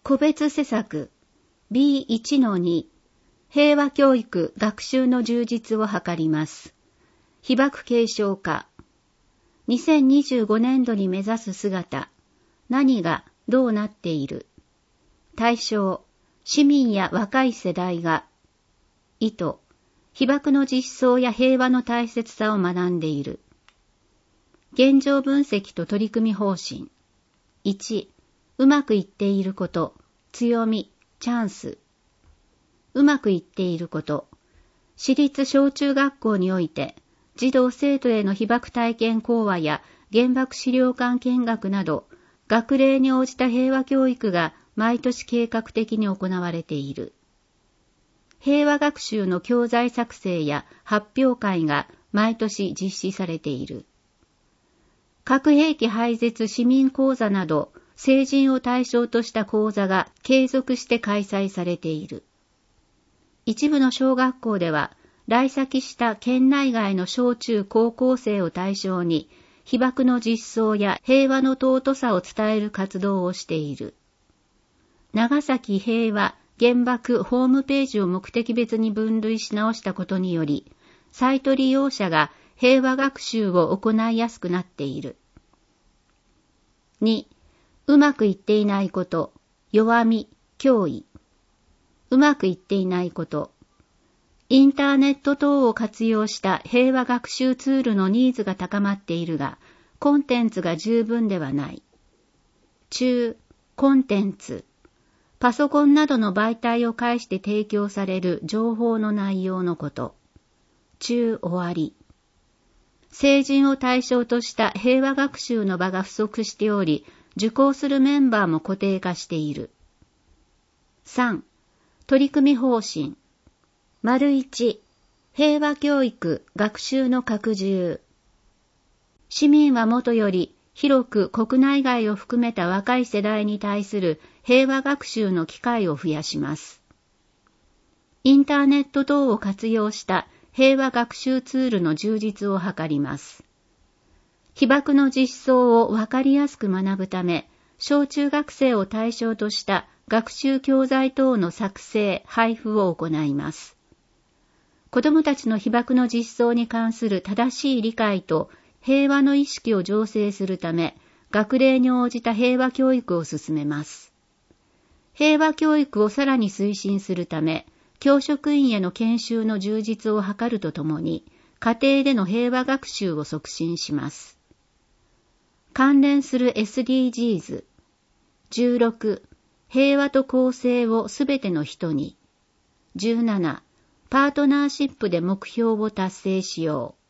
個別施策 B1-2 平和教育学習の充実を図ります。被爆継承化2025年度に目指す姿、何がどうなっている。対象、市民や若い世代が、意図、被爆の実相や平和の大切さを学んでいる。現状分析と取り組み方針。1、うまくいっていること、強み、チャンス。うまくいっていること。私立小中学校において、児童生徒への被爆体験講話や原爆資料館見学など、学齢に応じた平和教育が毎年計画的に行われている。平和学習の教材作成や発表会が毎年実施されている。核兵器廃絶市民講座など、成人を対象とした講座が継続して開催されている。一部の小学校では、来先した県内外の小中高校生を対象に、被爆の実相や平和の尊さを伝える活動をしている。長崎平和原爆ホームページを目的別に分類し直したことにより、サイト利用者が平和学習を行いやすくなっている。2、うまくいっていないこと、弱み、脅威。うまくいっていないこと。インターネット等を活用した平和学習ツールのニーズが高まっているが、コンテンツが十分ではない。中、コンテンツ。パソコンなどの媒体を介して提供される情報の内容のこと。中、終わり。成人を対象とした平和学習の場が不足しており、受講するメンバーも固定化している。3、取り組み方針。1、平和教育学習の拡充。市民はもとより広く国内外を含めた若い世代に対する平和学習の機会を増やします。インターネット等を活用した平和学習ツールの充実を図ります。被爆の実相をわかりやすく学ぶため、小中学生を対象とした学習教材等の作成・配布を行います。子どもたちの被爆の実相に関する正しい理解と平和の意識を醸成するため、学齢に応じた平和教育を進めます。平和教育をさらに推進するため、教職員への研修の充実を図るとともに、家庭での平和学習を促進します。関連する SDGs。16、平和と公正をすべての人に。17、パートナーシップで目標を達成しよう。